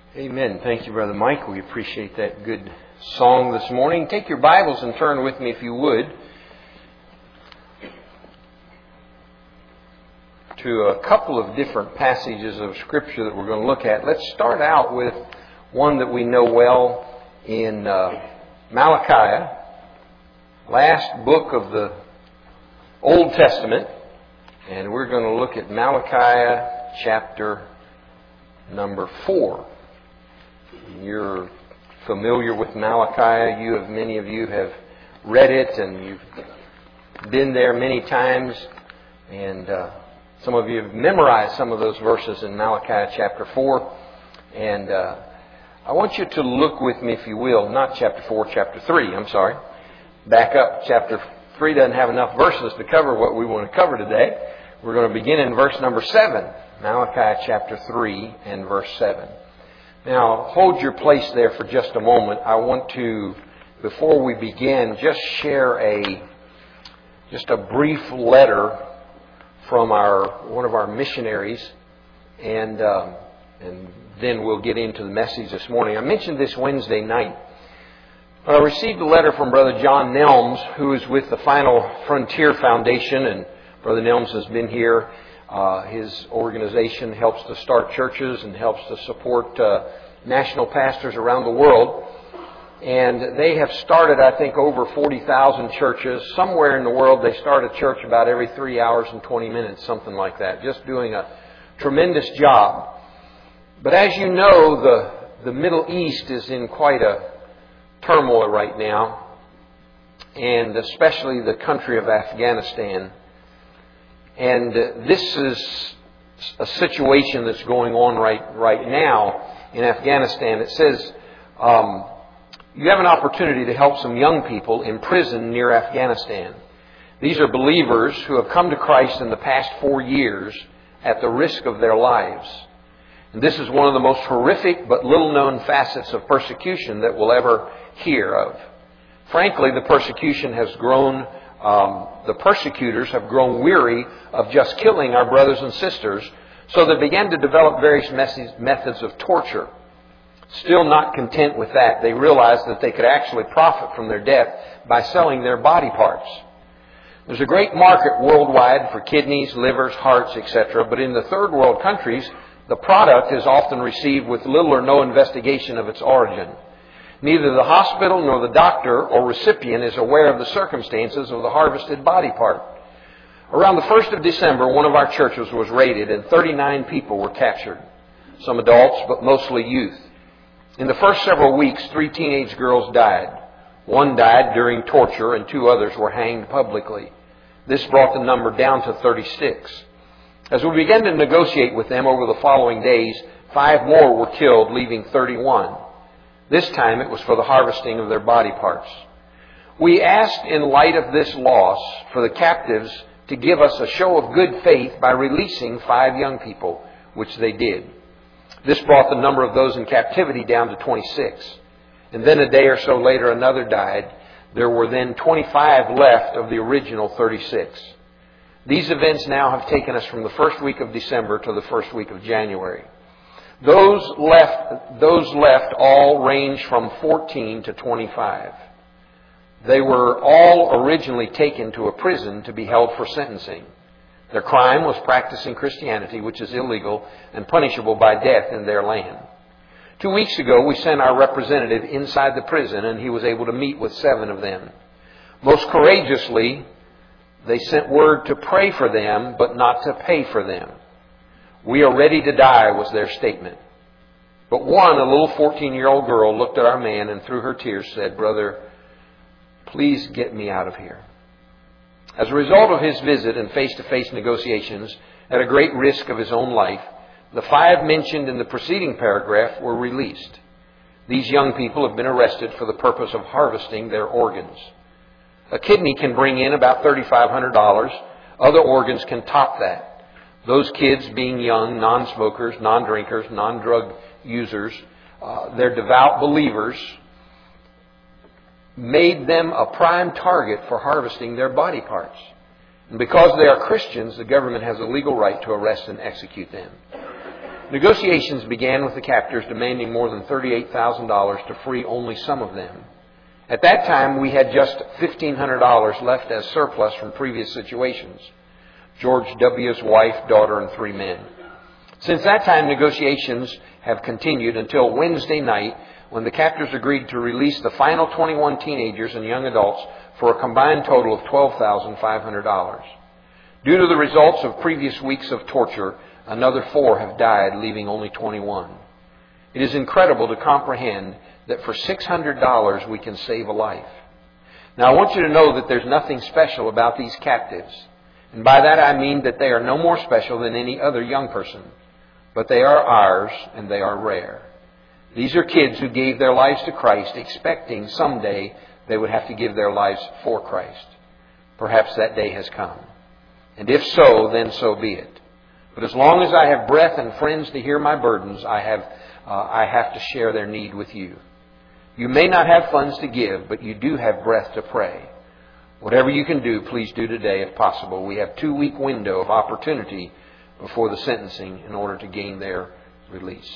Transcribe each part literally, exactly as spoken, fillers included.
Amen. Thank you, Brother Mike. We appreciate that good song this morning. Take your Bibles and turn with me, if you would, to a couple of different passages of Scripture that we're going to look at. Let's start out with one that we know well in uh, Malachi, last book of the Old Testament. And we're going to look at Malachi chapter number four. You're familiar with Malachi. You have, many of you have read it, and you've been there many times. And uh, some of you have memorized some of those verses in Malachi chapter four. And uh, I want you to look with me, if you will, not chapter four, chapter three. I'm sorry. Back up. Chapter three doesn't have enough verses to cover what we want to cover today. We're going to begin in verse number seven. Malachi chapter three and verse seven. Now, hold your place there for just a moment. I want to, before we begin, just share a just a brief letter from our one of our missionaries, and um, and then we'll get into the message this morning. I mentioned this Wednesday night. I received a letter from Brother John Nelms, who is with the Final Frontier Foundation, and Brother Nelms has been here. Uh, his organization helps to start churches and helps to support uh, national pastors around the world. And they have started, I think, over forty thousand churches. Somewhere in the world they start a church about every three hours and twenty minutes, something like that. Just doing a tremendous job. But as you know, the, the Middle East is in quite a turmoil right now. And especially the country of Afghanistan. And this is a situation that's going on right right now in Afghanistan. It says um, you have an opportunity to help some young people in prison near Afghanistan. These are believers who have come to Christ in the past four years at the risk of their lives. And this is one of the most horrific but little-known facets of persecution that we'll ever hear of. Frankly, the persecution has grown Um, the persecutors have grown weary of just killing our brothers and sisters, so they began to develop various methods of torture. Still not content with that, they realized that they could actually profit from their death by selling their body parts. There's a great market worldwide for kidneys, livers, hearts, et cetera, but in the third world countries, the product is often received with little or no investigation of its origin. Neither the hospital nor the doctor or recipient is aware of the circumstances of the harvested body part. Around the first of December, one of our churches was raided and thirty-nine people were captured. Some adults, but mostly youth. In the first several weeks, three teenage girls died. One died during torture and two others were hanged publicly. This brought the number down to thirty-six. As we began to negotiate with them over the following days, five more were killed, leaving thirty-one. This time it was for the harvesting of their body parts. We asked, in light of this loss, for the captives to give us a show of good faith by releasing five young people, which they did. This brought the number of those in captivity down to twenty-six. And then a day or so later, another died. There were then twenty-five left of the original thirty-six. These events now have taken us from the first week of December to the first week of January. Those left, those left all range from fourteen to twenty-five. They were all originally taken to a prison to be held for sentencing. Their crime was practicing Christianity, which is illegal and punishable by death in their land. Two weeks ago, we sent our representative inside the prison, and he was able to meet with seven of them. Most courageously, they sent word to pray for them, but not to pay for them. We are ready to die, was their statement. But one, a little fourteen-year-old girl, looked at our man and through her tears said, "Brother, please get me out of here." As a result of his visit and face-to-face negotiations, at a great risk of his own life, the five mentioned in the preceding paragraph were released. These young people have been arrested for the purpose of harvesting their organs. A kidney can bring in about three thousand five hundred dollars. Other organs can top that. Those kids being young, non-smokers, non-drinkers, non-drug users, uh, they're devout believers, made them a prime target for harvesting their body parts. And because they are Christians, the government has a legal right to arrest and execute them. Negotiations began with the captors demanding more than thirty-eight thousand dollars to free only some of them. At that time, we had just fifteen hundred dollars left as surplus from previous situations. George W.'s wife, daughter, and three men. Since that time, negotiations have continued until Wednesday night, when the captors agreed to release the final twenty-one teenagers and young adults for a combined total of twelve thousand five hundred dollars. Due to the results of previous weeks of torture, another four have died, leaving only twenty-one. It is incredible to comprehend that for six hundred dollars we can save a life. Now, I want you to know that there's nothing special about these captives. And by that I mean that they are no more special than any other young person. But they are ours, and they are rare. These are kids who gave their lives to Christ, expecting someday they would have to give their lives for Christ. Perhaps that day has come. And if so, then so be it. But as long as I have breath and friends to hear my burdens, I have, uh, I have to share their need with you. You may not have funds to give, but you do have breath to pray. Whatever you can do, please do today if possible. We have a two-week window of opportunity before the sentencing in order to gain their release.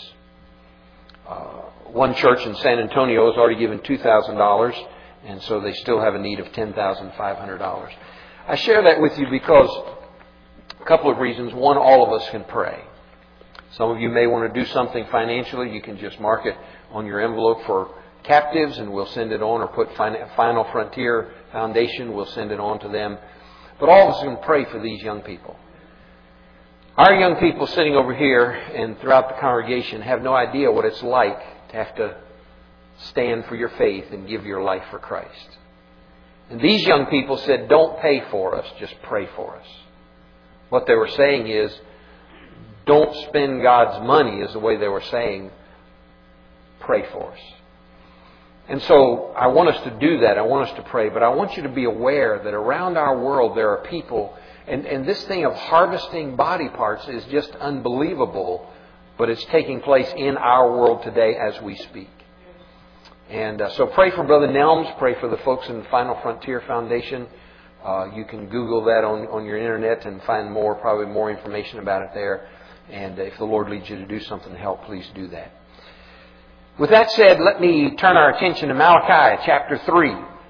Uh, one church in San Antonio has already given two thousand dollars, and so they still have a need of ten thousand five hundred dollars. I share that with you because a couple of reasons. One, all of us can pray. Some of you may want to do something financially. You can just mark it on your envelope for captives, and we'll send it on, or put Final Frontier Foundation, we'll send it on to them. But all of us can pray for these young people. Our young people sitting over here and throughout the congregation have no idea what it's like to have to stand for your faith and give your life for Christ. And these young people said, don't pay for us, just pray for us. What they were saying is, don't spend God's money, is the way they were saying, pray for us. And so I want us to do that. I want us to pray. But I want you to be aware that around our world there are people, and, and this thing of harvesting body parts is just unbelievable, but it's taking place in our world today as we speak. And uh, so pray for Brother Nelms. Pray for the folks in the Final Frontier Foundation. Uh, you can Google that on, on your internet and find more, probably more information about it there. And if the Lord leads you to do something to help, please do that. With that said, let me turn our attention to Malachi chapter three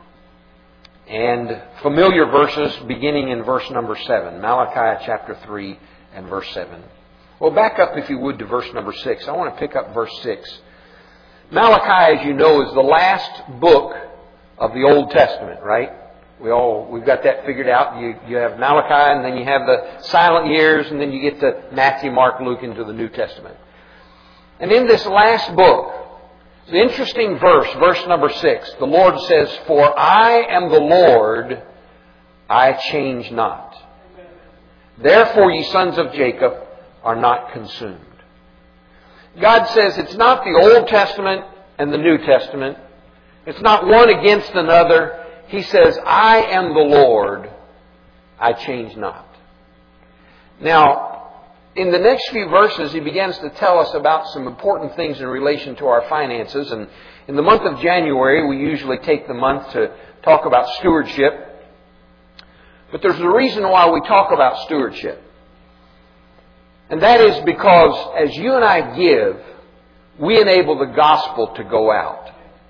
and familiar verses beginning in verse number seven. Malachi chapter three and verse seven. Well, back up, if you would, to verse number six. I want to pick up verse six. Malachi, as you know, is the last book of the Old Testament, right? We all, we've got that figured out. You, you have Malachi, and then you have the silent years, and then you get to Matthew, Mark, Luke, into the New Testament. And in this last book, the interesting verse, verse number six, the Lord says, "For I am the Lord, I change not. Therefore, ye sons of Jacob are not consumed." God says it's not the Old Testament and the New Testament. It's not one against another. He says, "I am the Lord, I change not." Now, in the next few verses, he begins to tell us about some important things in relation to our finances. And in the month of January, we usually take the month to talk about stewardship. But there's a reason why we talk about stewardship. And that is because as you and I give, we enable the gospel to go out.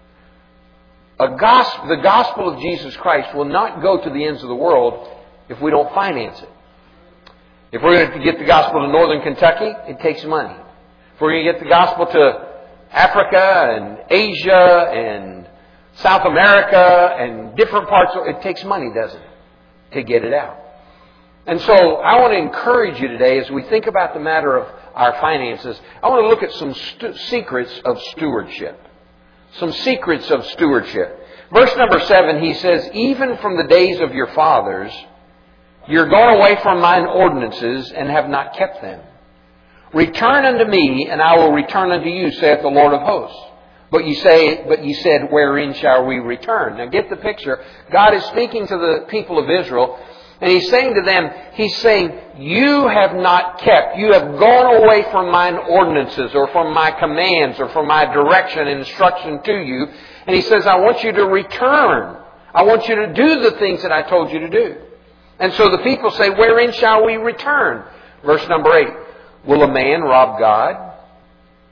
A gospel, the gospel of Jesus Christ will not go to the ends of the world if we don't finance it. If we're going to get the gospel to northern Kentucky, it takes money. If we're going to get the gospel to Africa and Asia and South America and different parts, it takes money, doesn't it, to get it out. And so I want to encourage you today, as we think about the matter of our finances, I want to look at some stu- secrets of stewardship. Some secrets of stewardship. Verse number seven, he says, "Even from the days of your fathers, you're gone away from mine ordinances and have not kept them. Return unto me, and I will return unto you, saith the Lord of hosts. But ye say, but ye said, wherein shall we return?" Now get the picture. God is speaking to the people of Israel, and He's saying to them, He's saying, you have not kept, you have gone away from mine ordinances, or from my commands, or from my direction and instruction to you. And He says, I want you to return. I want you to do the things that I told you to do. And so the people say, wherein shall we return? Verse number eight. Will a man rob God?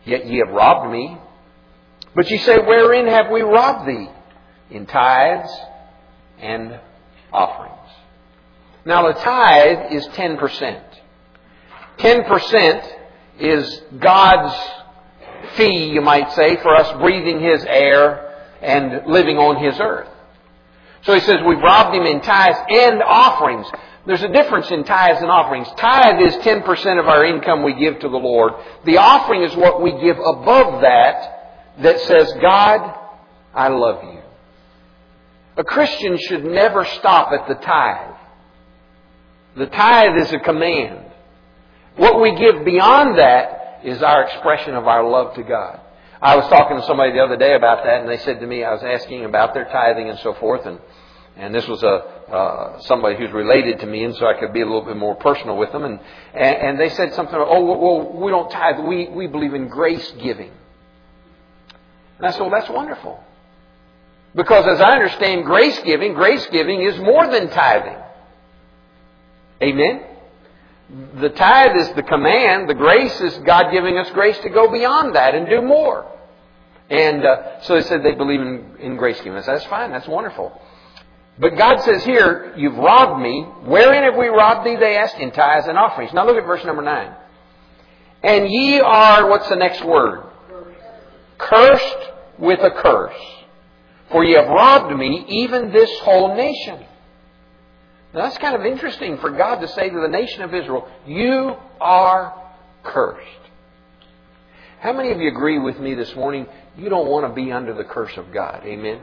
Yet ye have robbed me. But ye say, wherein have we robbed thee? In tithes and offerings. Now the tithe is ten percent. ten percent is God's fee, you might say, for us breathing His air and living on His earth. So He says we've robbed Him in tithes and offerings. There's a difference in tithes and offerings. Tithe is ten percent of our income we give to the Lord. The offering is what we give above that, that says, God, I love you. A Christian should never stop at the tithe. The tithe is a command. What we give beyond that is our expression of our love to God. I was talking to somebody the other day about that, and they said to me, I was asking about their tithing and so forth, and and this was a uh, somebody who's related to me, and so I could be a little bit more personal with them. And and, and they said something, oh, well, we don't tithe. We, we believe in grace giving. And I said, well, that's wonderful. Because as I understand grace giving, grace giving is more than tithing. Amen? The tithe is the command. The grace is God giving us grace to go beyond that and do more. And uh, so they said they believe in, in grace giving. I said, that's fine. That's wonderful. But God says here, you've robbed me. Wherein have we robbed thee, they asked, in tithes and offerings. Now look at verse number nine. And ye are, what's the next word? Cursed with a curse. For ye have robbed me, even this whole nation. Now that's kind of interesting for God to say to the nation of Israel, you are cursed. How many of you agree with me this morning? You don't want to be under the curse of God. Amen?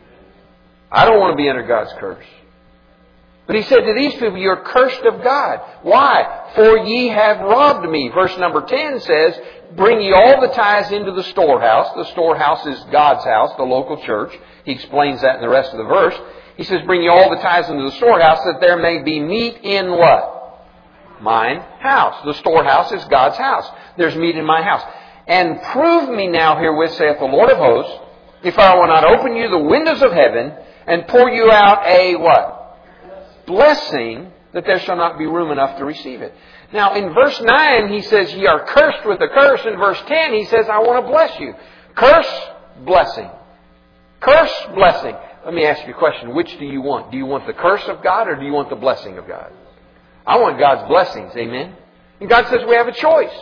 I don't want to be under God's curse. But He said to these people, you're cursed of God. Why? For ye have robbed me. Verse number ten says, bring ye all the tithes into the storehouse. The storehouse is God's house, the local church. He explains that in the rest of the verse. He says, bring ye all the tithes into the storehouse, that there may be meat in what? Mine house. The storehouse is God's house. There's meat in my house. And prove me now herewith, saith the Lord of hosts, if I will not open you the windows of heaven, and pour you out a what? Blessing, that there shall not be room enough to receive it. Now, in verse nine, He says, ye are cursed with a curse. In verse ten, He says, I want to bless you. Curse, blessing. Curse, blessing. Let me ask you a question. Which do you want? Do you want the curse of God, or do you want the blessing of God? I want God's blessings. Amen? And God says we have a choice.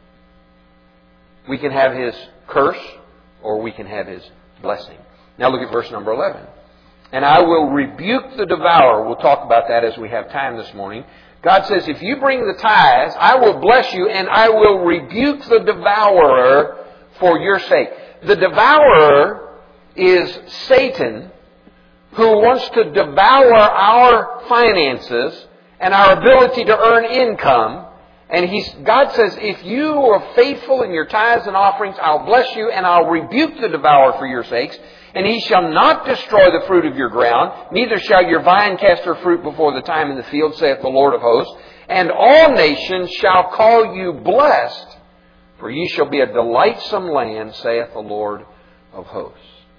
We can have His curse, or we can have His blessing. Now look at verse number eleven. And I will rebuke the devourer. We'll talk about that as we have time this morning. God says, if you bring the tithes, I will bless you, and I will rebuke the devourer for your sake. The devourer is Satan, who wants to devour our finances and our ability to earn income. And he's, God says, if you are faithful in your tithes and offerings, I'll bless you, and I'll rebuke the devourer for your sakes. And he shall not destroy the fruit of your ground, neither shall your vine cast her fruit before the time in the field, saith the Lord of hosts. And all nations shall call you blessed, for ye shall be a delightsome land, saith the Lord of hosts.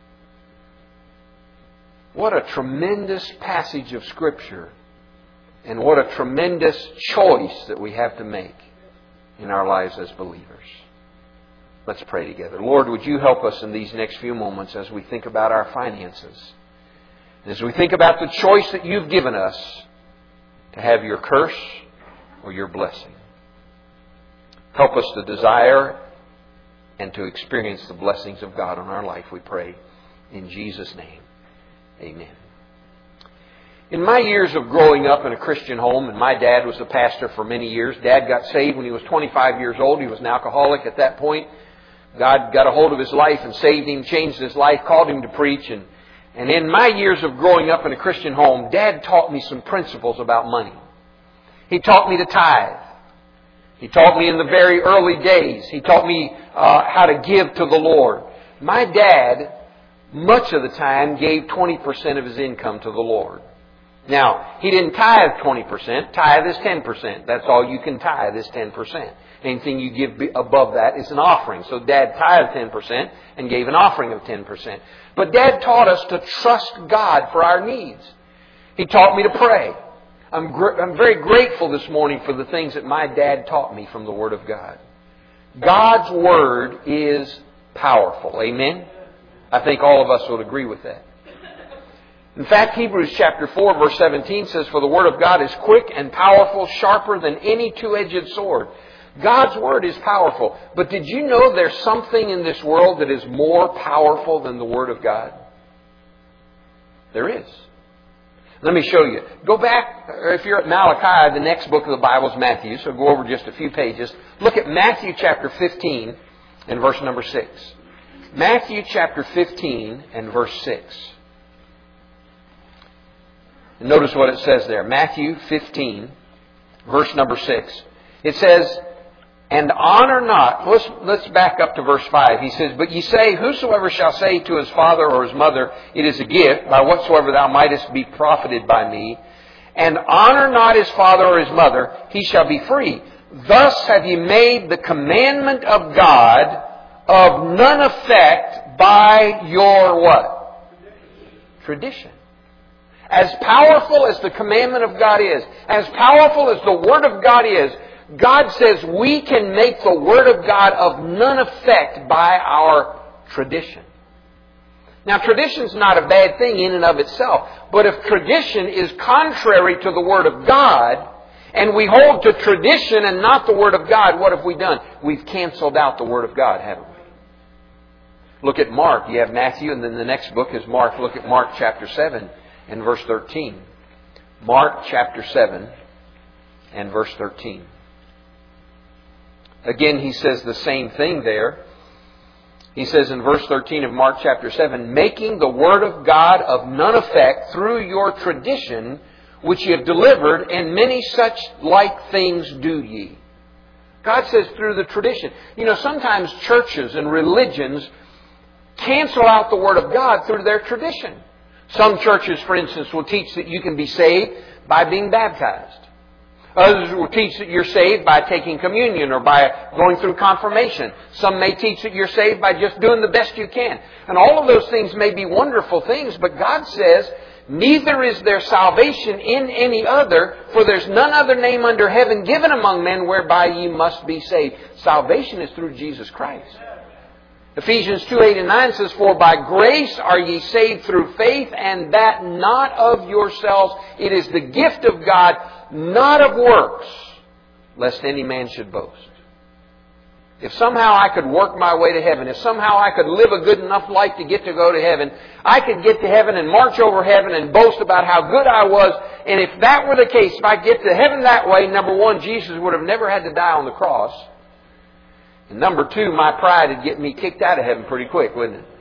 What a tremendous passage of Scripture, and what a tremendous choice that we have to make in our lives as believers. Let's pray together. Lord, would you help us in these next few moments as we think about our finances, as we think about the choice that you've given us to have your curse or your blessing. Help us to desire and to experience the blessings of God on our life, we pray. In Jesus' name, amen. In my years of growing up in a Christian home, and my dad was a pastor for many years. Dad got saved when he was twenty-five years old. He was an alcoholic at that point. God got a hold of his life and saved him, changed his life, called him to preach. And, and in my years of growing up in a Christian home, Dad taught me some principles about money. He taught me to tithe. He taught me in the very early days. He taught me uh, how to give to the Lord. My dad, much of the time, gave twenty percent of his income to the Lord. Now, he didn't tithe twenty percent. Tithe is ten percent. That's all you can tithe is ten percent. Anything you give above that is an offering. So Dad tithed ten percent and gave an offering of ten percent. But Dad taught us to trust God for our needs. He taught me to pray. I'm, gr- I'm very grateful this morning for the things that my dad taught me from the Word of God. God's Word is powerful. Amen? I think all of us would agree with that. In fact, Hebrews chapter four, verse seventeen says, "For the Word of God is quick and powerful, sharper than any two-edged sword." God's Word is powerful. But did you know there's something in this world that is more powerful than the Word of God? There is. Let me show you. Go back, if you're at Malachi, the next book of the Bible is Matthew, so go over just a few pages. Look at Matthew chapter fifteen and verse number six. Matthew chapter fifteen and verse six. And notice what it says there. Matthew fifteen, verse number six. It says, "And honor not..." Let's, let's back up to verse five. He says, "But ye say, whosoever shall say to his father or his mother, It is a gift, by whatsoever thou mightest be profited by me, and honor not his father or his mother, he shall be free. Thus have ye made the commandment of God of none effect by your" what? Tradition. As powerful as the commandment of God is, as powerful as the Word of God is, God says we can make the Word of God of none effect by our tradition. Now, tradition's not a bad thing in and of itself, but if tradition is contrary to the Word of God, and we hold to tradition and not the Word of God, what have we done? We've canceled out the Word of God, haven't we? Look at Mark. You have Matthew, and then the next book is Mark. Look at Mark chapter seven and verse thirteen. Mark chapter seven and verse thirteen. Again, he says the same thing there. He says in verse thirteen of Mark chapter seven, "Making the Word of God of none effect through your tradition, which ye have delivered, and many such like things do ye." God says through the tradition. You know, sometimes churches and religions cancel out the Word of God through their tradition. Some churches, for instance, will teach that you can be saved by being baptized. Others will teach that you're saved by taking communion or by going through confirmation. Some may teach that you're saved by just doing the best you can. And all of those things may be wonderful things, but God says, "Neither is there salvation in any other, for there's none other name under heaven given among men whereby ye must be saved." Salvation is through Jesus Christ. Ephesians two, eight and nine says, "For by grace are ye saved through faith, and that not of yourselves. It is the gift of God, not of works, lest any man should boast." If somehow I could work my way to heaven, if somehow I could live a good enough life to get to go to heaven, I could get to heaven and march over heaven and boast about how good I was. And if that were the case, if I get to heaven that way, number one, Jesus would have never had to die on the cross. And number two, my pride would get me kicked out of heaven pretty quick, wouldn't it?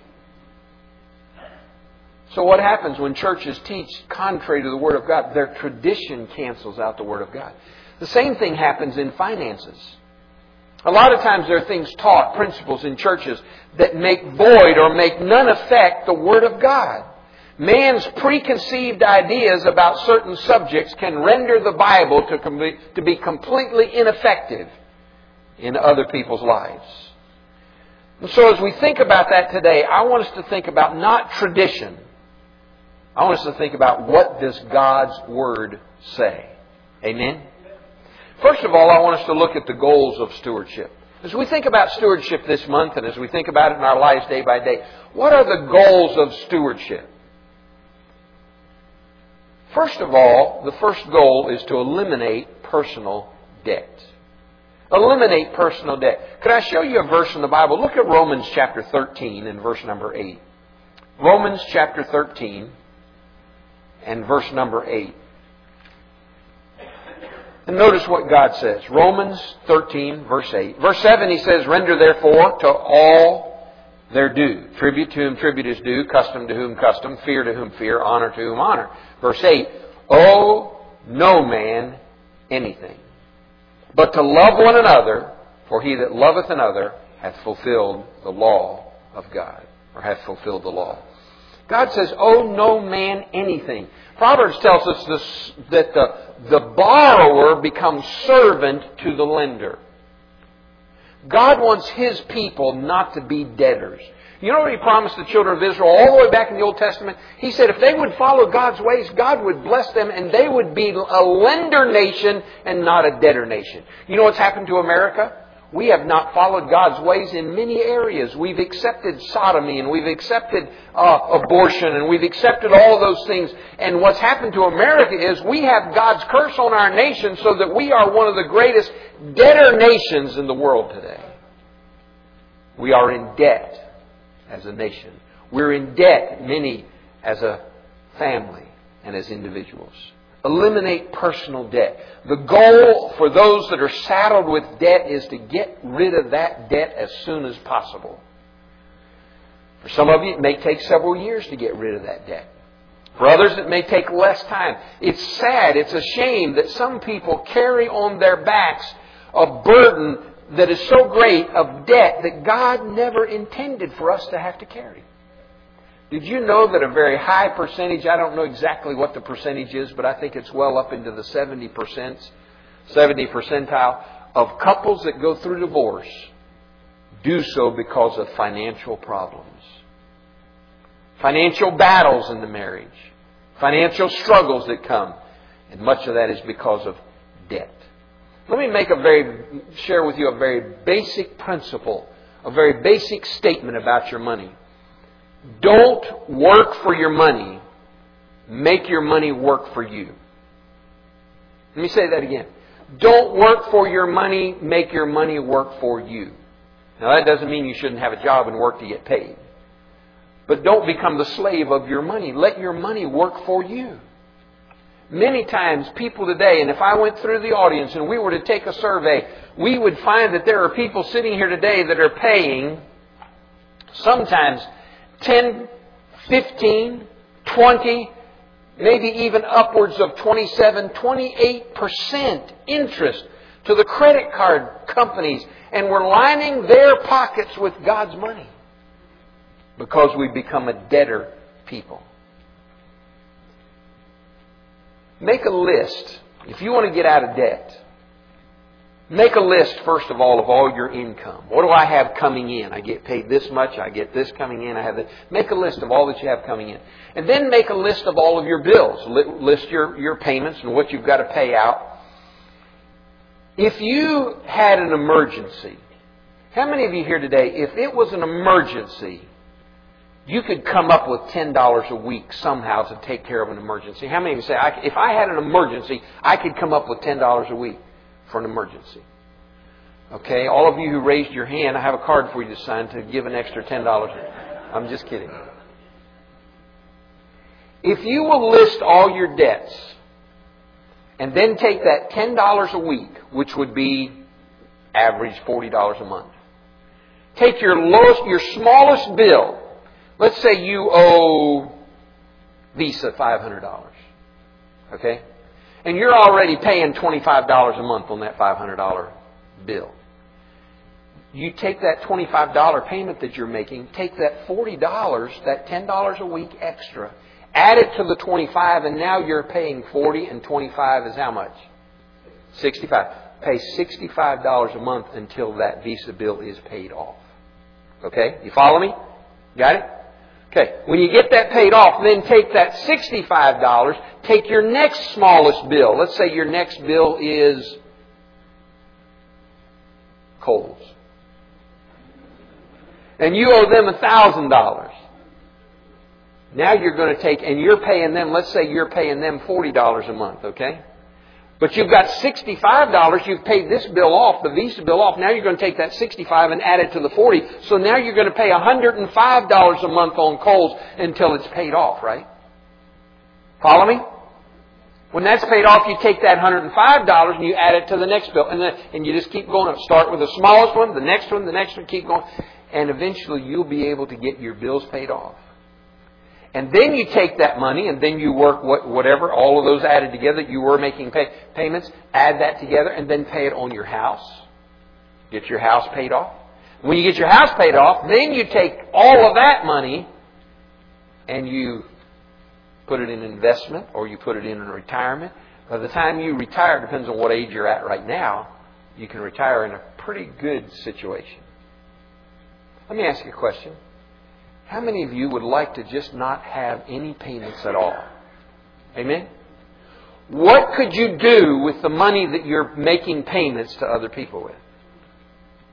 So what happens when churches teach contrary to the Word of God? Their tradition cancels out the Word of God. The same thing happens in finances. A lot of times there are things taught, principles in churches that make void or make none effect the Word of God. Man's preconceived ideas about certain subjects can render the Bible to, com- to be completely ineffective in other people's lives. And so as we think about that today, I want us to think about not tradition. I want us to think about, what does God's Word say? Amen? First of all, I want us to look at the goals of stewardship. As we think about stewardship this month, and as we think about it in our lives day by day, what are the goals of stewardship? First of all, the first goal is to eliminate personal debt. Eliminate personal debt. Could I show you a verse in the Bible? Look at Romans chapter thirteen and verse number eight. Romans chapter thirteen and verse number eight. And notice what God says. Romans thirteen, verse eight. Verse seven, he says, "Render therefore to all their due. Tribute to whom tribute is due, custom to whom custom, fear to whom fear, honor to whom honor." Verse eight, "Owe no man anything, but to love one another, for he that loveth another hath fulfilled the law of God," or hath fulfilled the law. God says, owe no man anything. Proverbs tells us this, that the, the borrower becomes servant to the lender. God wants His people not to be debtors. You know what He promised the children of Israel all the way back in the Old Testament? He said if they would follow God's ways, God would bless them and they would be a lender nation and not a debtor nation. You know what's happened to America? we have not followed God's ways in many areas. We've accepted sodomy and we've accepted uh, abortion and we've accepted all of those things. And what's happened to America is we have God's curse on our nation so that we are one of the greatest debtor nations in the world today. We are in debt as a nation. We're in debt, many, as a family and as individuals. Eliminate personal debt. The goal for those that are saddled with debt is to get rid of that debt as soon as possible. For some of you, it may take several years to get rid of that debt. For others, it may take less time. It's sad, it's a shame that some people carry on their backs a burden that is so great of debt that God never intended for us to have to carry. Did you know that a very high percentage, I don't know exactly what the percentage is, but I think it's well up into the seventy percent, seventy percentile of couples that go through divorce do so because of financial problems. Financial battles in the marriage. Financial struggles that come. And much of that is because of debt. Let me make a very, share with you a very basic principle, a very basic statement about your money. Don't work for your money. Make your money work for you. Let me say that again. Don't work for your money. Make your money work for you. Now that doesn't mean you shouldn't have a job and work to get paid. But don't become the slave of your money. Let your money work for you. Many times people today, and if I went through the audience and we were to take a survey, we would find that there are people sitting here today that are paying sometimes ten, fifteen, twenty, maybe even upwards of twenty-seven, twenty-eight percent interest to the credit card companies. And we're lining their pockets with God's money because we've become a debtor people. Make a list. If you want to get out of debt, make a list, first of all, of all your income. What do I have coming in? I get paid this much. I get this coming in. I have this. Make a list of all that you have coming in. And then make a list of all of your bills. List your, your payments and what you've got to pay out. If you had an emergency, how many of you here today, if it was an emergency, you could come up with ten dollars a week somehow to take care of an emergency? How many of you say, I, if I had an emergency, I could come up with ten dollars a week for an emergency? Okay, all of you who raised your hand, I have a card for you to sign to give an extra ten dollars. I'm just kidding. If you will list all your debts and then take that ten dollars a week, which would be average forty dollars a month. Take your lowest, your smallest bill. Let's say you owe Visa five hundred dollars. Okay? And you're already paying twenty-five dollars a month on that five hundred dollars bill. You take that twenty-five dollars payment that you're making, take that forty dollars, that ten dollars a week extra, add it to the twenty-five, and now you're paying forty, and twenty-five is how much? sixty-five. Pay sixty-five dollars a month until that Visa bill is paid off. Okay? You follow me? Got it? Okay. When you get that paid off, then take that sixty-five dollars, take your next smallest bill. Let's say your next bill is Kohl's. And you owe them one thousand dollars. Now you're going to take, and you're paying them, let's say you're paying them forty dollars a month, okay? But you've got sixty-five dollars, you've paid this bill off, the Visa bill off. Now you're going to take that sixty-five and add it to the forty. So now you're going to pay one hundred five dollars a month on Kohl's until it's paid off, right? Follow me? When that's paid off, you take that one hundred five dollars and you add it to the next bill. And, then, and you just keep going up. Start with the smallest one, the next one, the next one, keep going. And eventually you'll be able to get your bills paid off. And then you take that money and then you work what, whatever, all of those added together, you were making pay, payments, add that together and then pay it on your house. Get your house paid off. When you get your house paid off, then you take all of that money and you put it in investment or you put it in retirement. By the time you retire, depends on what age you're at right now, you can retire in a pretty good situation. Let me ask you a question. How many of you would like to just not have any payments at all? Amen? What could you do with the money that you're making payments to other people with?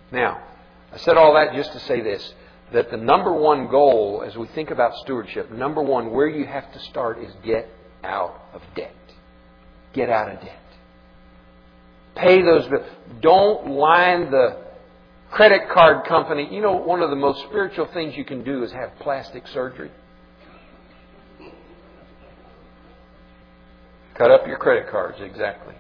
Now, I said all that just to say this, that the number one goal as we think about stewardship, number one, where you have to start is get out of debt. Get out of debt. Pay those bills. Don't line the credit card company. You know, one of the most spiritual things you can do is have plastic surgery. Cut up your credit cards, exactly.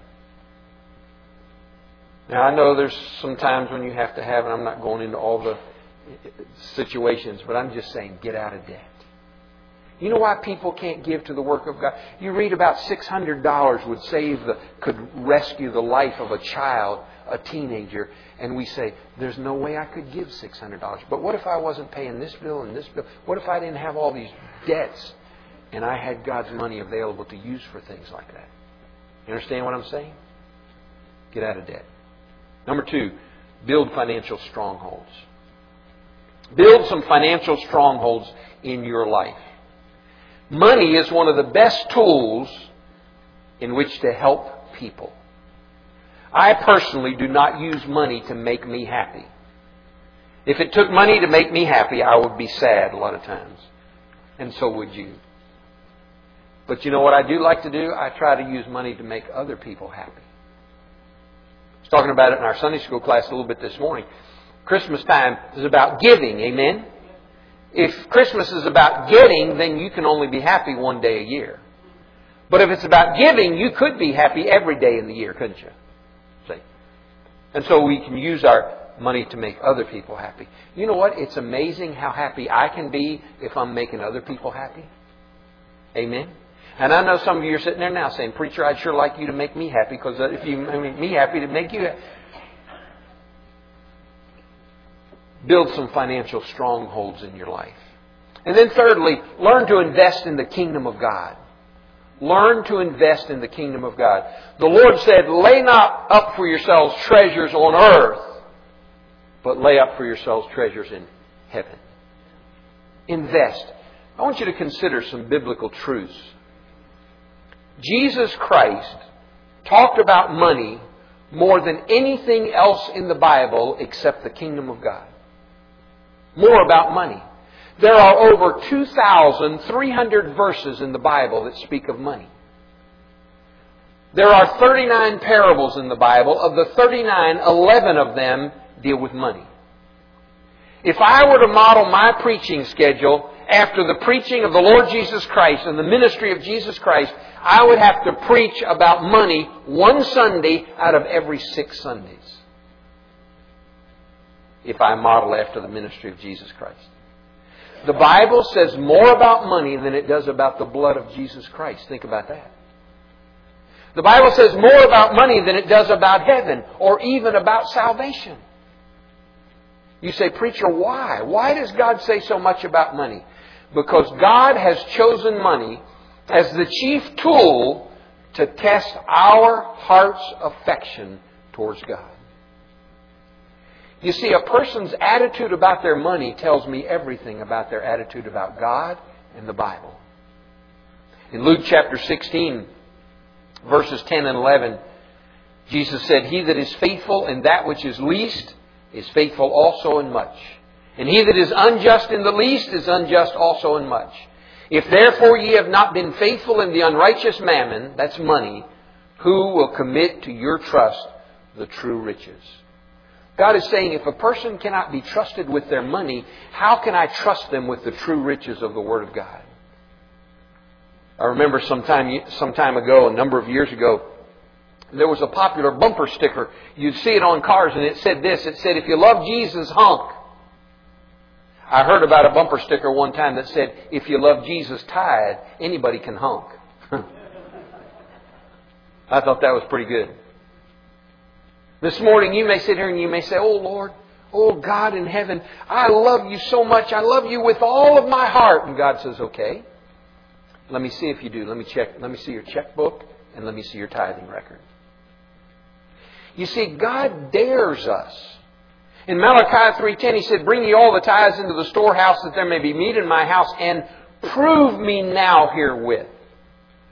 Now, I know there's some times when you have to have, and I'm not going into all the situations, but I'm just saying, get out of debt. You know why people can't give to the work of God? You read about six hundred dollars would save the, could rescue the life of a child, a teenager, and we say, there's no way I could give six hundred dollars. But what if I wasn't paying this bill and this bill? What if I didn't have all these debts and I had God's money available to use for things like that? You understand what I'm saying? Get out of debt. Number two, build financial strongholds. Build some financial strongholds in your life. Money is one of the best tools in which to help people. I personally do not use money to make me happy. If it took money to make me happy, I would be sad a lot of times. And so would you. But you know what I do like to do? I try to use money to make other people happy. I was talking about it in our Sunday school class a little bit this morning. Christmas time is about giving, amen? If Christmas is about getting, then you can only be happy one day a year. But if it's about giving, you could be happy every day in the year, couldn't you? See? And so we can use our money to make other people happy. You know what? It's amazing how happy I can be if I'm making other people happy. Amen? And I know some of you are sitting there now saying, Preacher, I'd sure like you to make me happy, because if you make me happy, to make you happy. Build some financial strongholds in your life. And then thirdly, learn to invest in the kingdom of God. Learn to invest in the kingdom of God. The Lord said, lay not up for yourselves treasures on earth, but lay up for yourselves treasures in heaven. Invest. I want you to consider some biblical truths. Jesus Christ talked about money more than anything else in the Bible except the kingdom of God. More about money. There are over two thousand three hundred verses in the Bible that speak of money. There are thirty-nine parables in the Bible. Of the thirty-nine, eleven of them deal with money. If I were to model my preaching schedule after the preaching of the Lord Jesus Christ and the ministry of Jesus Christ, I would have to preach about money one Sunday out of every six Sundays. If I model after the ministry of Jesus Christ. The Bible says more about money than it does about the blood of Jesus Christ. Think about that. The Bible says more about money than it does about heaven or even about salvation. You say, Preacher, why? Why does God say so much about money? Because God has chosen money as the chief tool to test our heart's affection towards God. You see, a person's attitude about their money tells me everything about their attitude about God and the Bible. In Luke chapter sixteen, verses ten and eleven, Jesus said, He that is faithful in that which is least is faithful also in much. And he that is unjust in the least is unjust also in much. If therefore ye have not been faithful in the unrighteous mammon, that's money, who will commit to your trust the true riches? God is saying, if a person cannot be trusted with their money, how can I trust them with the true riches of the Word of God? I remember some time, some time ago, a number of years ago, there was a popular bumper sticker. You'd see it on cars and it said this. It said, if you love Jesus, honk. I heard about a bumper sticker one time that said, if you love Jesus, tithe, anybody can honk. I thought that was pretty good. This morning you may sit here and you may say, oh Lord, oh God in heaven, I love you so much. I love you with all of my heart. And God says, okay, let me see if you do. Let me check. Let me see your checkbook and let me see your tithing record. You see, God dares us. In Malachi three ten, He said, bring ye all the tithes into the storehouse that there may be meat in my house, and prove me now herewith.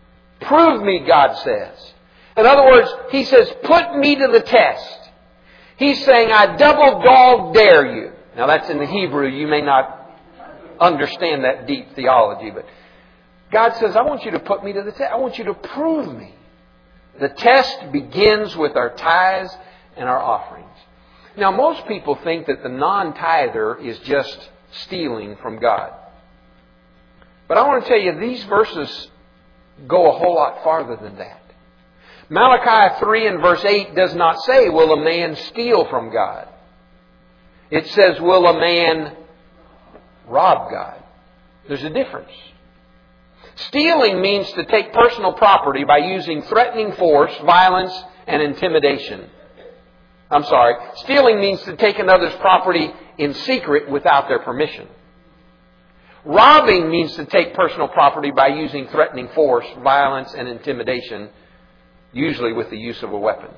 Prove me, God says. In other words, He says, put me to the test. He's saying, I double dog dare you. Now that's in the Hebrew. You may not understand that deep theology, but God says, I want you to put me to the test. I want you to prove me. The test begins with our tithes and our offerings. Now most people think that the non-tither is just stealing from God. But I want to tell you, these verses go a whole lot farther than that. Malachi three and verse eight does not say, will a man steal from God? It says, will a man rob God? There's a difference. Stealing means to take personal property by using threatening force, violence, and intimidation. I'm sorry. Stealing means to take another's property in secret without their permission. Robbing means to take personal property by using threatening force, violence, and intimidation, usually with the use of a weapon.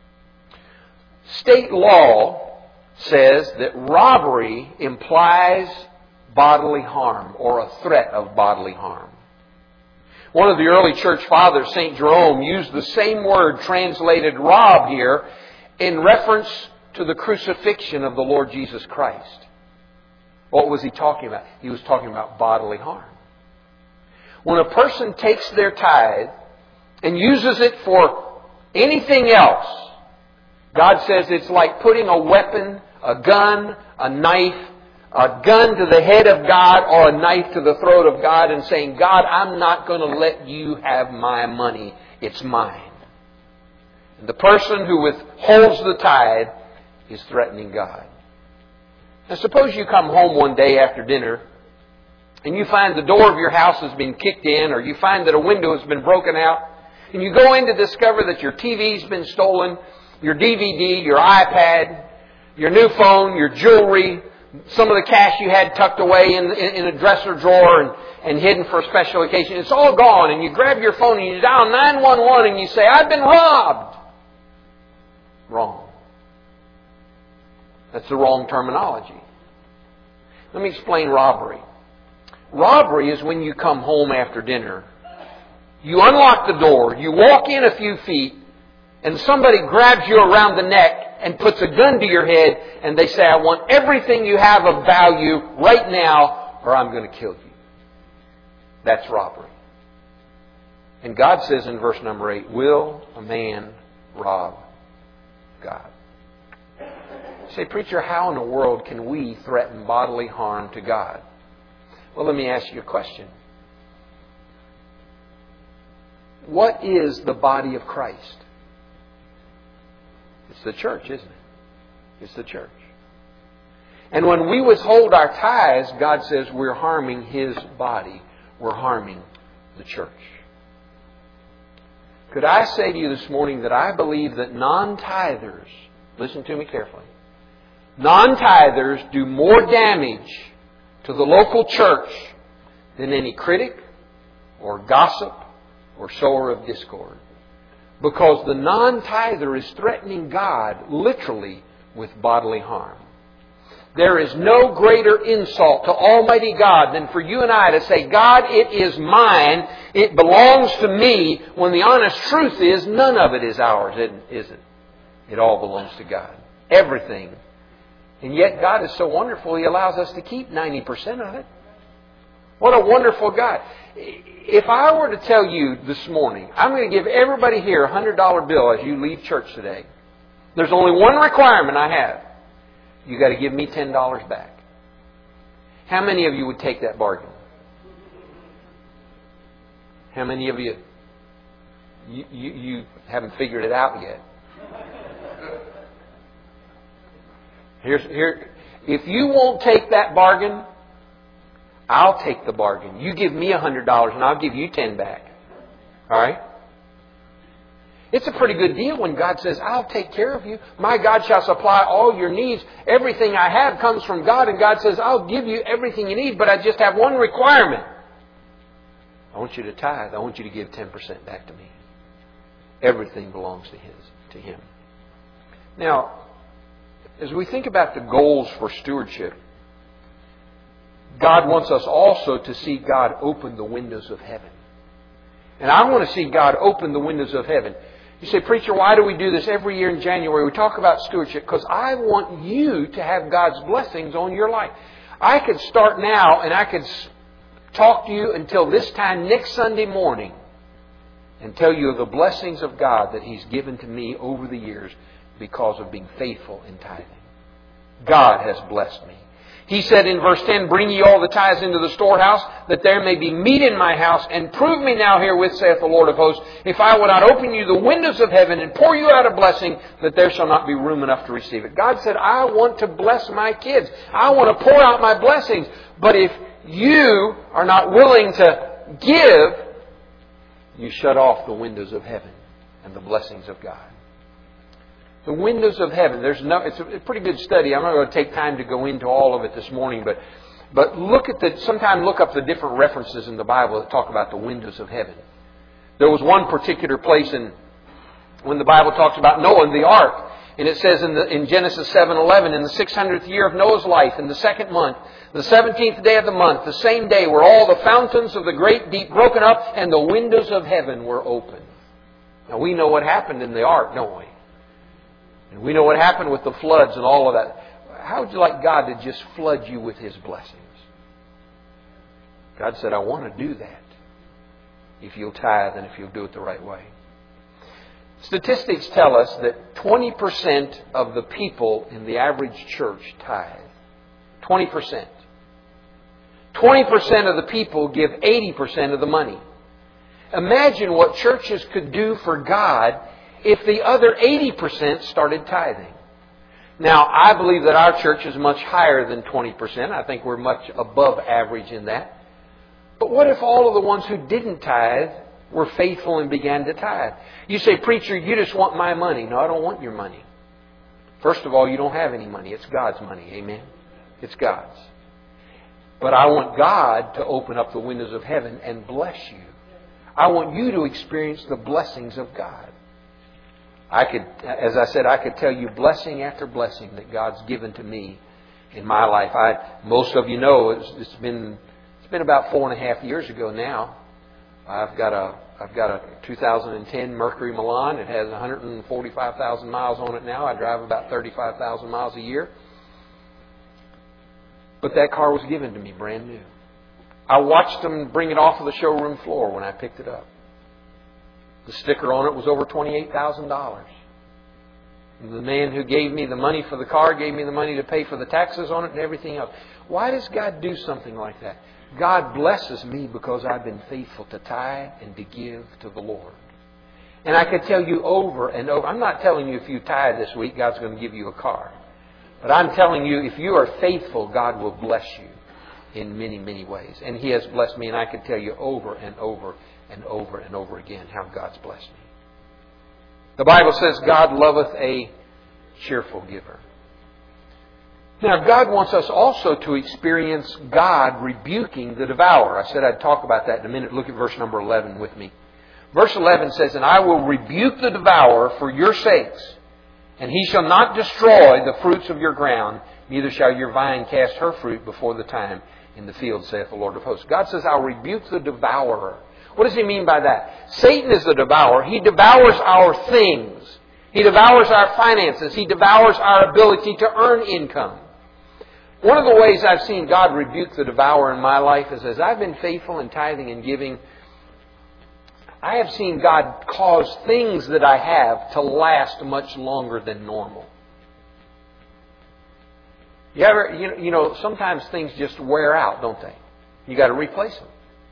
State law says that robbery implies bodily harm or a threat of bodily harm. One of the early church fathers, Saint Jerome, used the same word translated rob here in reference to the crucifixion of the Lord Jesus Christ. What was he talking about? He was talking about bodily harm. When a person takes their tithe and uses it for anything else, God says it's like putting a weapon, a gun, a knife, a gun to the head of God or a knife to the throat of God and saying, God, I'm not going to let you have my money. It's mine. And the person who withholds the tithe is threatening God. Now suppose you come home one day after dinner and you find the door of your house has been kicked in, or you find that a window has been broken out, and you go in to discover that your T V's been stolen, your D V D, your iPad, your new phone, your jewelry, some of the cash you had tucked away in, in, in a dresser drawer and, and hidden for a special occasion. It's all gone, and you grab your phone and you dial nine one one and you say, I've been robbed. Wrong. That's the wrong terminology. Let me explain robbery. Robbery is when you come home after dinner. You unlock the door, you walk in a few feet, and somebody grabs you around the neck and puts a gun to your head, and they say, I want everything you have of value right now, or I'm going to kill you. That's robbery. And God says in verse number eight, will a man rob God? You say, preacher, how in the world can we threaten bodily harm to God? Well, let me ask you a question. What is the body of Christ? It's the church, isn't it? It's the church. And when we withhold our tithes, God says we're harming His body. We're harming the church. Could I say to you this morning that I believe that non-tithers, listen to me carefully, non-tithers do more damage to the local church than any critic or gossip or sower of discord. Because the non-tither is threatening God literally with bodily harm. There is no greater insult to Almighty God than for you and I to say, God, it is mine, it belongs to me, when the honest truth is none of it is ours, is it? It all belongs to God. Everything. And yet God is so wonderful, He allows us to keep ninety percent of it. What a wonderful God. If I were to tell you this morning, I'm going to give everybody here a one hundred dollar bill as you leave church today. There's only one requirement I have. You've got to give me ten dollars back. How many of you would take that bargain? How many of you, you, you, you haven't figured it out yet? Here's, here, if you won't take that bargain, I'll take the bargain. You give me one hundred dollars and I'll give you ten back. All right? It's a pretty good deal when God says, I'll take care of you. My God shall supply all your needs. Everything I have comes from God. And God says, I'll give you everything you need, but I just have one requirement. I want you to tithe. I want you to give ten percent back to me. Everything belongs to His, to Him. Now, as we think about the goals for stewardship, God wants us also to see God open the windows of heaven. And I want to see God open the windows of heaven. You say, preacher, why do we do this every year in January? We talk about stewardship because I want you to have God's blessings on your life. I could start now and I could talk to you until this time next Sunday morning and tell you of the blessings of God that He's given to me over the years because of being faithful in tithing. God has blessed me. He said in verse ten, bring ye all the tithes into the storehouse, that there may be meat in my house, and prove me now herewith, saith the Lord of hosts, if I will not open you the windows of heaven and pour you out a blessing, that there shall not be room enough to receive it. God said, I want to bless my kids. I want to pour out my blessings. But if you are not willing to give, you shut off the windows of heaven and the blessings of God. The windows of heaven. There's no. It's a pretty good study. I'm not going to take time to go into all of it this morning, but but look at the. Sometime look up the different references in the Bible that talk about the windows of heaven. There was one particular place in when the Bible talks about Noah and the ark, and it says in the in Genesis seven eleven, in the six hundredth year of Noah's life, in the second month, the seventeenth day of the month, the same day were all the fountains of the great deep broken up, and the windows of heaven were open. Now we know what happened in the ark, don't we? And we know what happened with the floods and all of that. How would you like God to just flood you with His blessings? God said, I want to do that if you'll tithe and if you'll do it the right way. Statistics tell us that twenty percent of the people in the average church tithe. twenty percent. twenty percent of the people give eighty percent of the money. Imagine what churches could do for God if the other eighty percent started tithing. Now, I believe that our church is much higher than twenty percent. I think we're much above average in that. But what if all of the ones who didn't tithe were faithful and began to tithe? You say, preacher, you just want my money. No, I don't want your money. First of all, you don't have any money. It's God's money. Amen? It's God's. But I want God to open up the windows of heaven and bless you. I want you to experience the blessings of God. I could, as I said, I could tell you blessing after blessing that God's given to me in my life. I, most of you know, it's, it's been it's been about four and a half years ago now. I've got a I've got a two thousand ten Mercury Milan. It has one hundred forty-five thousand miles on it now. I drive about thirty-five thousand miles a year. But that car was given to me brand new. I watched them bring it off of the showroom floor when I picked it up. The sticker on it was over twenty-eight thousand dollars. The man who gave me the money for the car gave me the money to pay for the taxes on it and everything else. Why does God do something like that? God blesses me because I've been faithful to tithe and to give to the Lord. And I could tell you over and over. I'm not telling you if you tithe this week, God's going to give you a car. But I'm telling you, if you are faithful, God will bless you in many, many ways. And He has blessed me, and I could tell you over and over and over and over again how God's blessed me. The Bible says, God loveth a cheerful giver. Now, God wants us also to experience God rebuking the devourer. I said I'd talk about that in a minute. Look at verse number eleven with me. Verse eleven says, and I will rebuke the devourer for your sakes, and he shall not destroy the fruits of your ground, neither shall your vine cast her fruit before the time in the field, saith the Lord of hosts. God says, I'll rebuke the devourer. What does He mean by that? Satan is the devourer. He devours our things. He devours our finances. He devours our ability to earn income. One of the ways I've seen God rebuke the devourer in my life is as I've been faithful in tithing and giving, I have seen God cause things that I have to last much longer than normal. You ever, you know, you know, sometimes things just wear out, don't they? You got to replace them.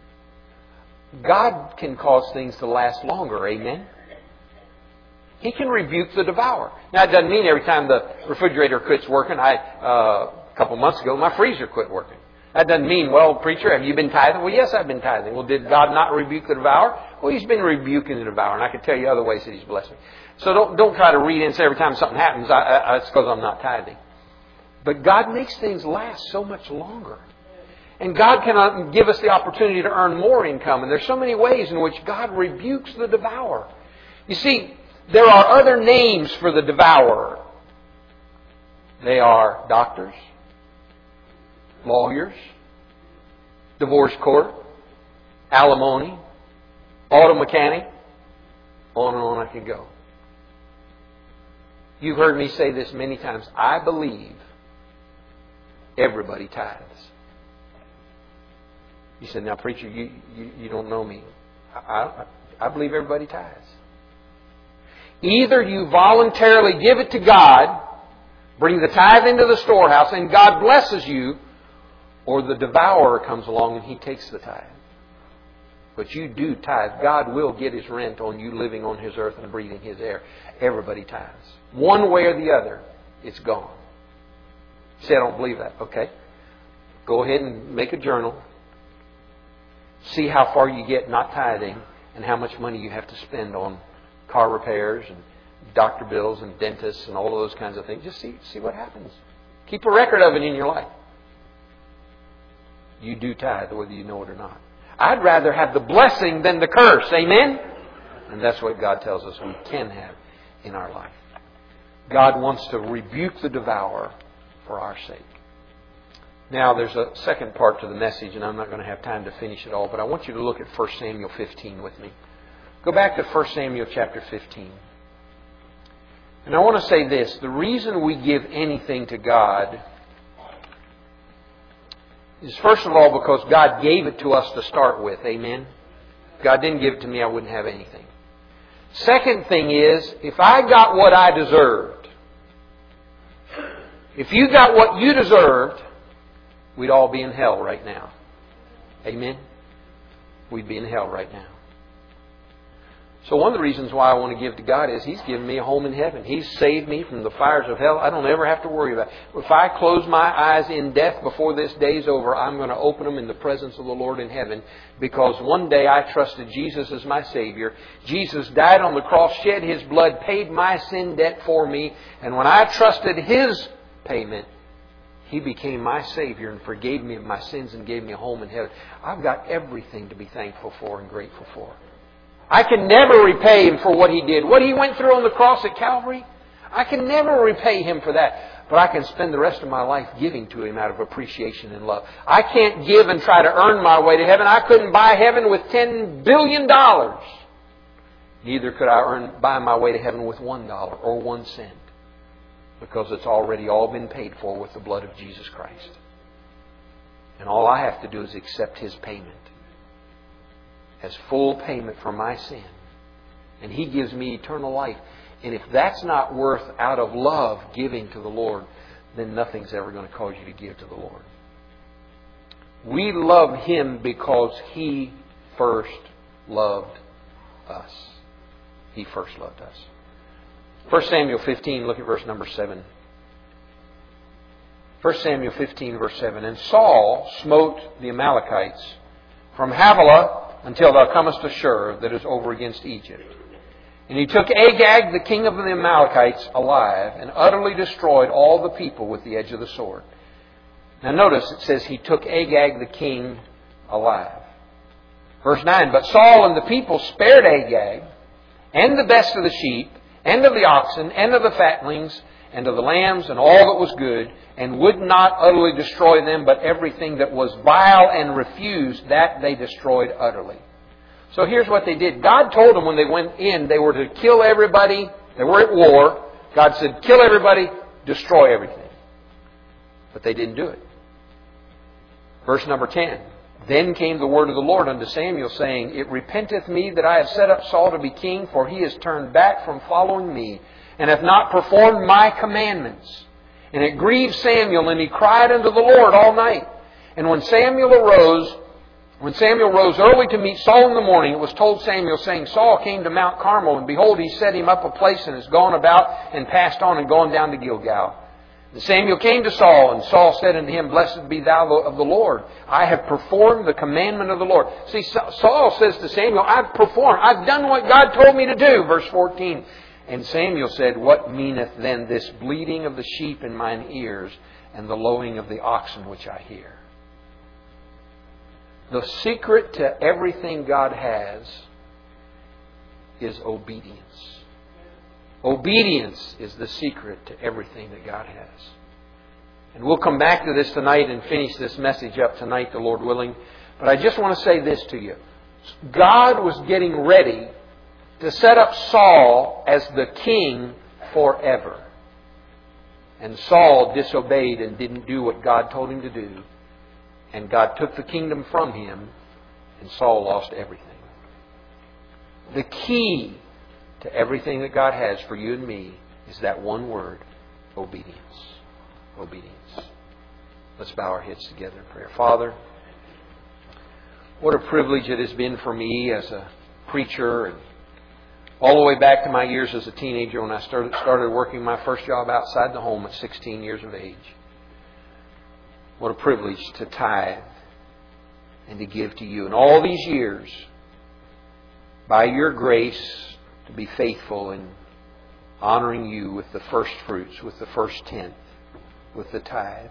God can cause things to last longer, amen? He can rebuke the devourer. Now, it doesn't mean every time the refrigerator quits working. I, uh, a couple months ago, my freezer quit working. That doesn't mean, well, preacher, have you been tithing? Well, yes, I've been tithing. Well, did God not rebuke the devourer? Well, He's been rebuking the devourer, and I can tell you other ways that He's blessed me. So don't don't try to read in and say every time something happens, I, I, it's because I'm not tithing. But God makes things last so much longer. And God can give us the opportunity to earn more income. And there's so many ways in which God rebukes the devourer. You see, there are other names for the devourer. They are doctors, lawyers, divorce court, alimony, auto mechanic. On and on I can go. You've heard me say this many times. I believe everybody tithes. You said, now preacher, you, you, you don't know me. I, I, I believe everybody tithes. Either you voluntarily give it to God, bring the tithe into the storehouse, and God blesses you, or the devourer comes along and he takes the tithe. But you do tithe. God will get His rent on you living on His earth and breathing His air. Everybody tithes. One way or the other, it's gone. You say, I don't believe that. Okay. Go ahead and make a journal. See how far you get not tithing and how much money you have to spend on car repairs and doctor bills and dentists and all of those kinds of things. Just see, see what happens. Keep a record of it in your life. You do tithe whether you know it or not. I'd rather have the blessing than the curse. Amen? And that's what God tells us we can have in our life. God wants to rebuke the devourer for our sake. Now, there's a second part to the message, and I'm not going to have time to finish it all, but I want you to look at First Samuel fifteen with me. Go back to First Samuel chapter fifteen. And I want to say this. The reason we give anything to God is, first of all, because God gave it to us to start with. Amen? If God didn't give it to me, I wouldn't have anything. Second thing is, if I got what I deserved, if you got what you deserved, we'd all be in hell right now. Amen? We'd be in hell right now. So one of the reasons why I want to give to God is He's given me a home in heaven. He's saved me from the fires of hell. I don't ever have to worry about it. If I close my eyes in death before this day's over, I'm going to open them in the presence of the Lord in heaven, because one day I trusted Jesus as my Savior. Jesus died on the cross, shed His blood, paid my sin debt for me. And when I trusted His payment, He became my Savior and forgave me of my sins and gave me a home in heaven. I've got everything to be thankful for and grateful for. I can never repay Him for what He did. What He went through on the cross at Calvary, I can never repay Him for that. But I can spend the rest of my life giving to Him out of appreciation and love. I can't give and try to earn my way to heaven. I couldn't buy heaven with ten billion dollars. Neither could I earn buy my way to heaven with one dollar or one cent. Because it's already all been paid for with the blood of Jesus Christ. And all I have to do is accept His payment as full payment for my sin. And He gives me eternal life. And if that's not worth, out of love, giving to the Lord, then nothing's ever going to cause you to give to the Lord. We love Him because He first loved us. He first loved us. First Samuel fifteen, look at verse number seven. First Samuel fifteen, verse seven. And Saul smote the Amalekites from Havilah until thou comest to Shur, that is over against Egypt. And he took Agag, the king of the Amalekites, alive, and utterly destroyed all the people with the edge of the sword. Now notice, it says he took Agag, the king, alive. Verse nine. But Saul and the people spared Agag, and the best of the sheep, and of the oxen, and of the fatlings, and of the lambs, and all that was good, and would not utterly destroy them, but everything that was vile and refused, that they destroyed utterly. So here's what they did. God told them when they went in, they were to kill everybody. They were at war. God said, kill everybody, destroy everything. But they didn't do it. Verse number ten. Then came the word of the Lord unto Samuel, saying, It repenteth me that I have set up Saul to be king, for he has turned back from following me, and hath not performed my commandments. And it grieved Samuel, and he cried unto the Lord all night. And when Samuel arose, when Samuel rose early to meet Saul in the morning, it was told Samuel, saying, Saul came to Mount Carmel, and behold, he set him up a place, and has gone about, and passed on, and gone down to Gilgal. And Samuel came to Saul, and Saul said unto him, Blessed be thou of the Lord. I have performed the commandment of the Lord. See, Saul says to Samuel, I've performed. I've done what God told me to do. Verse fourteen. And Samuel said, What meaneth then this bleating of the sheep in mine ears, and the lowing of the oxen which I hear? The secret to everything God has is obedience. Obedience is the secret to everything that God has. And we'll come back to this tonight and finish this message up tonight, the Lord willing. But I just want to say this to you. God was getting ready to set up Saul as the king forever. And Saul disobeyed and didn't do what God told him to do. And God took the kingdom from him, and Saul lost everything. The key to everything that God has for you and me is that one word, obedience. Obedience. Let's bow our heads together in prayer. Father, what a privilege it has been for me as a preacher, and all the way back to my years as a teenager when I started started working my first job outside the home at sixteen years of age. What a privilege to tithe and to give to you. And all these years, by your grace, to be faithful in honoring you with the first fruits, with the first tenth, with the tithe.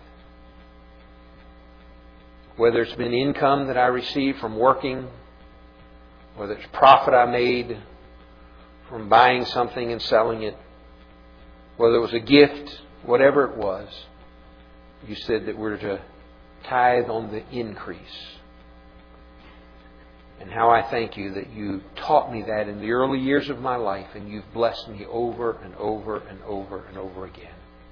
Whether it's been income that I received from working, whether it's profit I made from buying something and selling it, whether it was a gift, whatever it was, you said that we're to tithe on the increase. And how I thank you that you taught me that in the early years of my life, and you've blessed me over and over and over and over again.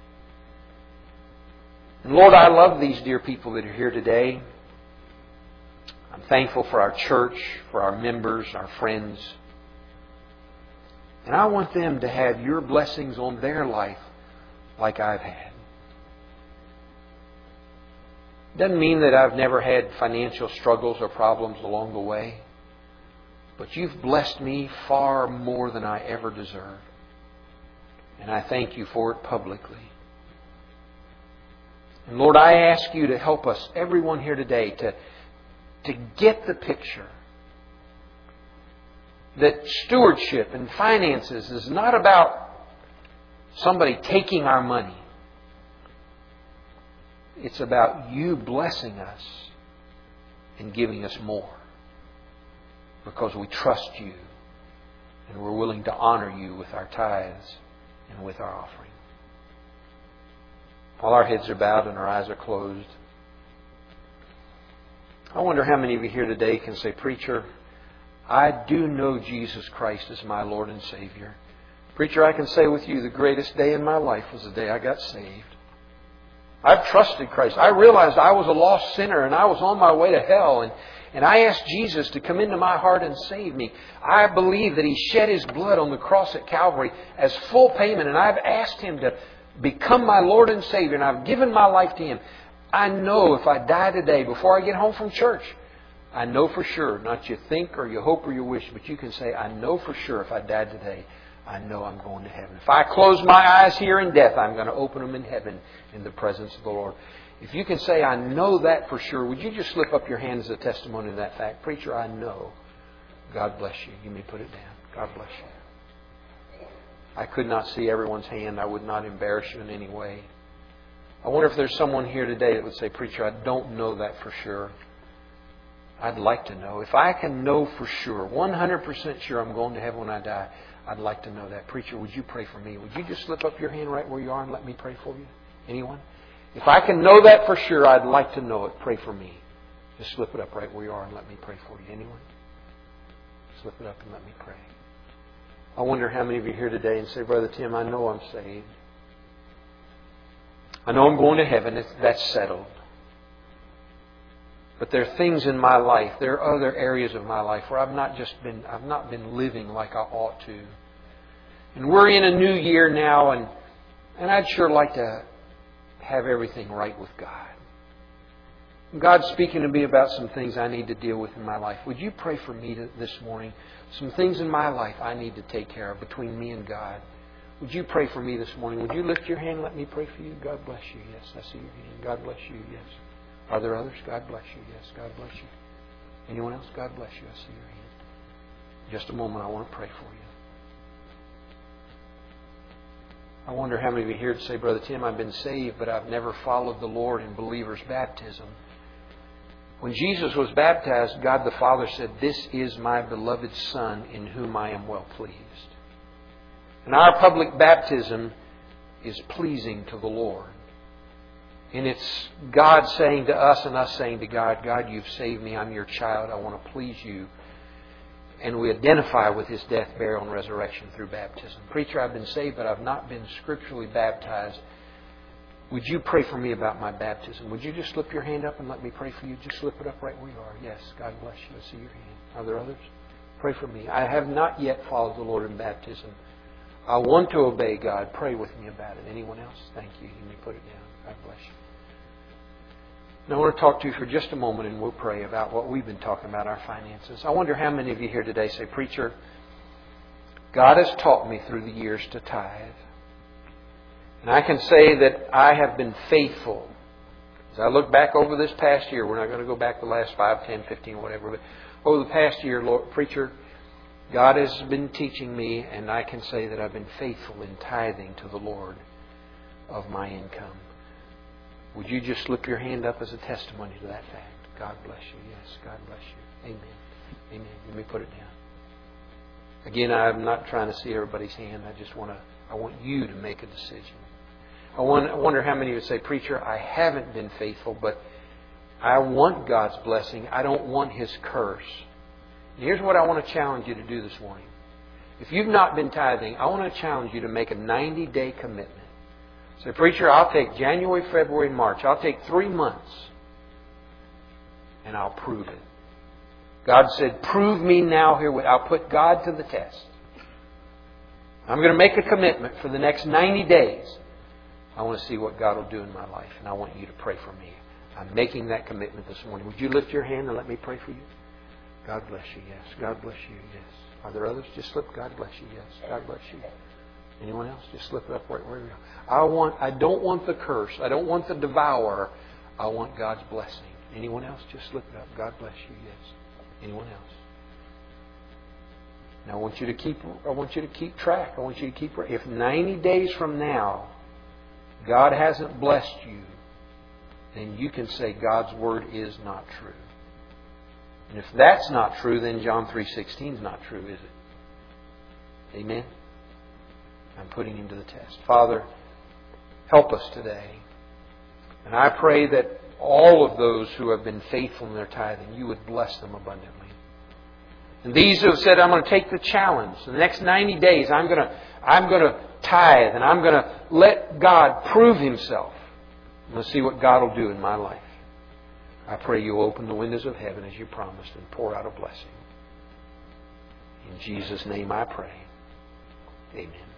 And Lord, I love these dear people that are here today. I'm thankful for our church, for our members, our friends. And I want them to have your blessings on their life like I've had. Doesn't mean that I've never had financial struggles or problems along the way. But you've blessed me far more than I ever deserved. And I thank you for it publicly. And Lord, I ask you to help us, everyone here today, to, to get the picture that stewardship and finances is not about somebody taking our money. It's about you blessing us and giving us more. Because we trust you and we're willing to honor you with our tithes and with our offering. While our heads are bowed and our eyes are closed, I wonder how many of you here today can say, Preacher, I do know Jesus Christ as my Lord and Savior. Preacher, I can say with you the greatest day in my life was the day I got saved. I've trusted Christ. I realized I was a lost sinner and I was on my way to hell. And, and I asked Jesus to come into my heart and save me. I believe that He shed His blood on the cross at Calvary as full payment. And I've asked Him to become my Lord and Savior. And I've given my life to Him. I know if I die today, before I get home from church, I know for sure, not you think or you hope or you wish, but you can say, I know for sure if I died today, I know I'm going to heaven. If I close my eyes here in death, I'm going to open them in heaven in the presence of the Lord. If you can say, I know that for sure, would you just slip up your hand as a testimony of that fact? Preacher, I know. God bless you. You may put it down. God bless you. I could not see everyone's hand. I would not embarrass you in any way. I wonder if there's someone here today that would say, Preacher, I don't know that for sure. I'd like to know. If I can know for sure, one hundred percent sure I'm going to heaven when I die, I'd like to know that. Preacher, would you pray for me? Would you just slip up your hand right where you are and let me pray for you? Anyone? If I can know that for sure, I'd like to know it. Pray for me. Just slip it up right where you are and let me pray for you. Anyone? Slip it up and let me pray. I wonder how many of you are here today and say, Brother Tim, I know I'm saved. I know I'm going to heaven. That's settled. But there are things in my life, there are other areas of my life where I've not just been, I've not been living like I ought to. And we're in a new year now, and and I'd sure like to have everything right with God. God's speaking to me about some things I need to deal with in my life. Would you pray for me to, this morning? Some things in my life I need to take care of between me and God. Would you pray for me this morning? Would you lift your hand and let me pray for you? God bless you. Yes, I see your hand. God bless you. Yes. Are there others? God bless you. Yes, God bless you. Anyone else? God bless you. I see your hand. Just a moment, I want to pray for you. I wonder how many of you here to say, Brother Tim, I've been saved, but I've never followed the Lord in believer's baptism. When Jesus was baptized, God the Father said, This is my beloved Son in whom I am well pleased. And our public baptism is pleasing to the Lord. And it's God saying to us and us saying to God, God, you've saved me. I'm your child. I want to please you. And we identify with His death, burial, and resurrection through baptism. Preacher, I've been saved, but I've not been scripturally baptized. Would you pray for me about my baptism? Would you just slip your hand up and let me pray for you? Just slip it up right where you are. Yes, God bless you. I see your hand. Are there others? Pray for me. I have not yet followed the Lord in baptism. I want to obey God. Pray with me about it. Anyone else? Thank you. You may put it down. God bless you. Now I want to talk to you for just a moment and we'll pray about what we've been talking about, our finances. I wonder how many of you here today say, Preacher, God has taught me through the years to tithe. And I can say that I have been faithful. As I look back over this past year, we're not going to go back the last five, ten, fifteen, whatever, but over the past year, Lord, Preacher, God has been teaching me, and I can say that I've been faithful in tithing to the Lord of my income. Would you just slip your hand up as a testimony to that fact? God bless you. Yes, God bless you. Amen. Amen. Let me put it down. Again, I'm not trying to see everybody's hand. I just want to, I want you to make a decision. I wonder how many would say, Preacher, I haven't been faithful, but I want God's blessing. I don't want His curse. And here's what I want to challenge you to do this morning. If you've not been tithing, I want to challenge you to make a ninety-day commitment. Say, Preacher, I'll take January, February, March. I'll take three months and I'll prove it. God said, prove me now here. I'll put God to the test. I'm going to make a commitment for the next ninety days. I want to see what God will do in my life, and I want you to pray for me. I'm making that commitment this morning. Would you lift your hand and let me pray for you? God bless you, yes. God bless you, yes. Are there others? Just slip, God bless you, yes. God bless you. Anyone else? Just slip it up right where you are. I want, I don't want the curse. I don't want the devourer. I want God's blessing. Anyone else? Just slip it up. God bless you, yes. Anyone else? Now I want you to keep, I want you to keep track. I want you to keep, if ninety days from now, God hasn't blessed you, then you can say God's Word is not true. And if that's not true, then John three sixteen is not true, is it? Amen? I'm putting him to the test. Father, help us today. And I pray that all of those who have been faithful in their tithing, you would bless them abundantly. And these who have said, I'm going to take the challenge. The next ninety days, I'm going to, I'm going to tithe and I'm going to let God prove Himself. I'm going to see what God will do in my life. I pray you'll open the windows of heaven as you promised and pour out a blessing. In Jesus' name I pray. Amen.